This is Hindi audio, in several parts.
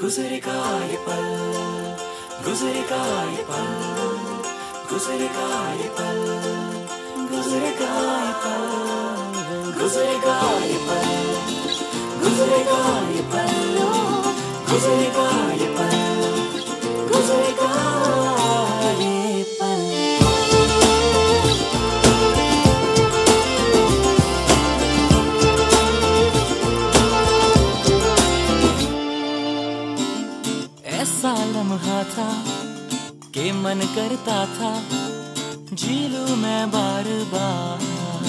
गुजरेगा ये पल, गुजरेगा ये पल, गुजरेगा ये पल, गुजरेगा ये पल, गुजरेगा ये पल, गुजरेगा ये पल, गुजरेगा ये पल, गुजरेगा ये पल। ऐसा लम्हा था कि मन करता था जी लूं मैं बार बार।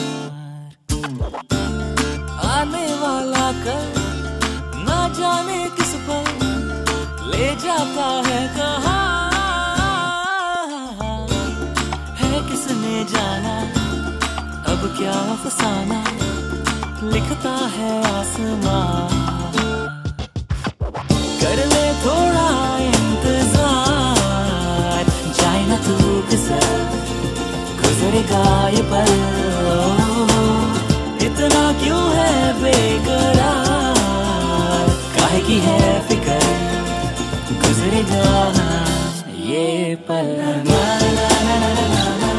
आने वाला कल ना जाने किस पर ले जाता है कहाँ, है किसने जाना अब क्या अफसाना लिखता है आसमां। कर ले थोड़ा इंतजार, जाए ना तू किसर, गुजरेगा ये पल। इतना क्यों है बेकरार, काहे की है फिक्र, गुजरेगा ये पल। ना ना ना ना ना ना ना।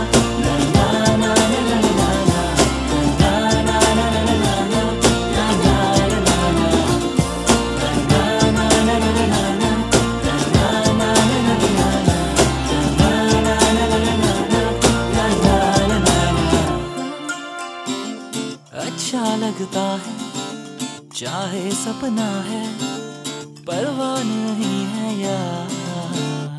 अच्छा लगता है चाहे सपना है, परवाह नहीं है यार।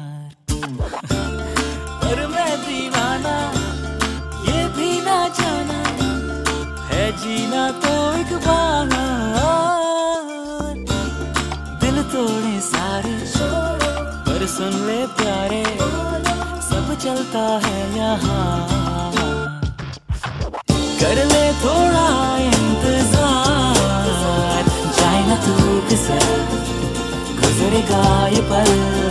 पर मैं दीवाना ये भी ना जाना है, जीना तो एक बार। दिल तोड़े सारे पर सुन ले प्यारे, सब चलता है यहाँ। कर ले थोड़ा इंतजार, जाए ना तू किसर, गुजरेगा ये पल।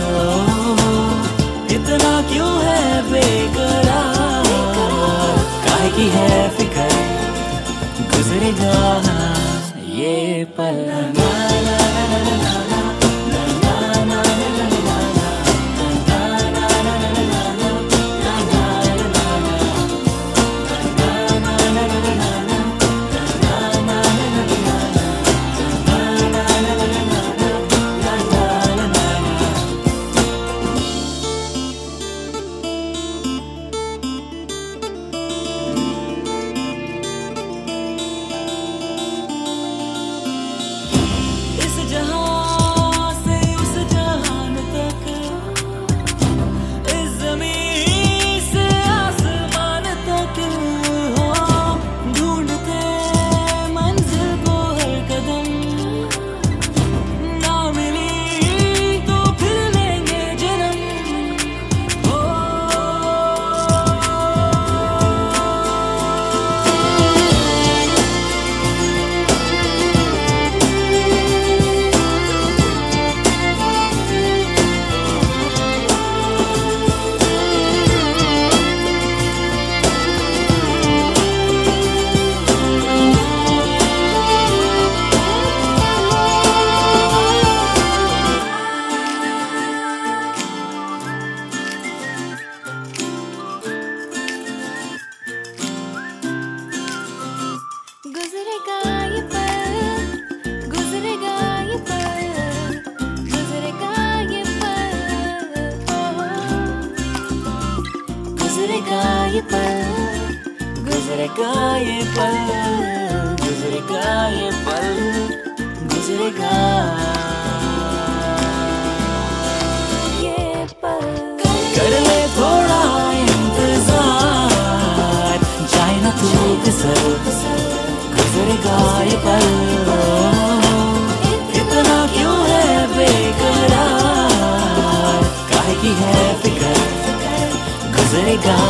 इतना क्यों है बेकरार, काहे की है फिक्र, गुजरेगा ये पल। ना ना ना ना ना ना। गुजरेगा ये पल, गुजरेगा ये पल, गुजरेगा ये पल, गुजरेगा ये पल, गुजरेगा ये पल, गुजरेगा ये पल, गुजरेगा ये पल। कर ले थोड़ा इंतजार, जाए ना तू किसर, गुजरेगा ये पल। इतना क्यों है बेकरार, काहे की है फिक्र, गुजरेगा